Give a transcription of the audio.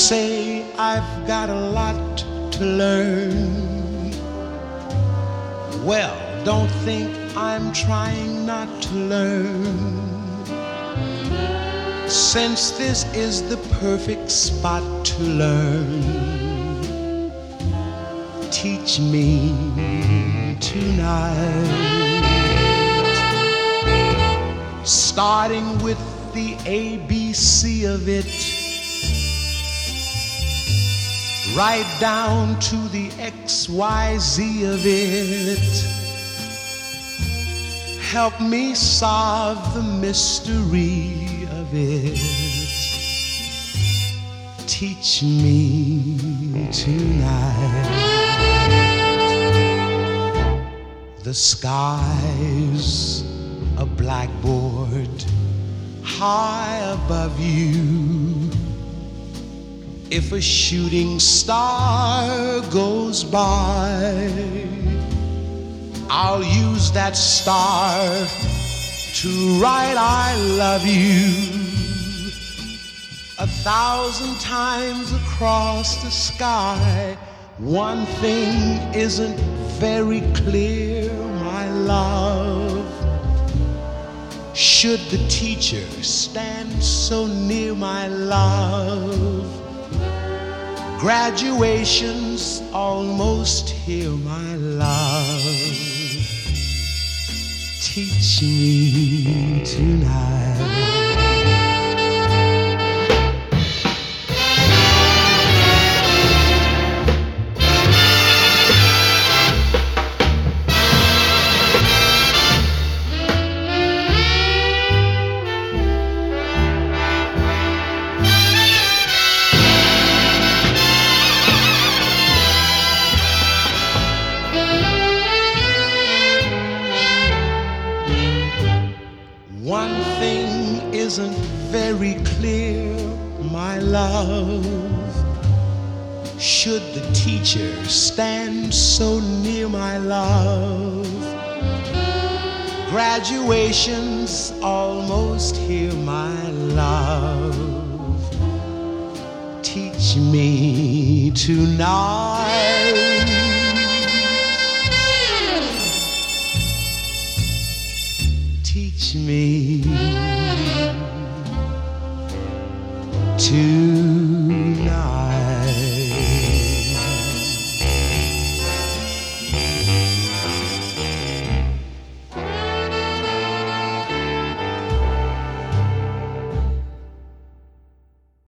say I've got a lot to learn. Well, don't think I'm trying not to learn, since this is the perfect spot to learn. Teach me tonight, starting with the ABC of it, right down to the XYZ of it. Help me solve the mystery of it. Teach me tonight. The sky's a blackboard high above you. If a shooting star goes by, I'll use that star to write I love you 1,000 times across the sky. One thing isn't very clear, my love. Should the teacher stand so near, my love? Graduation's almost here, my love. Teach me tonight. One thing isn't very clear, my love. Should the teacher stand so near, my love? Graduation's almost here, my love. Teach me tonight. Teach me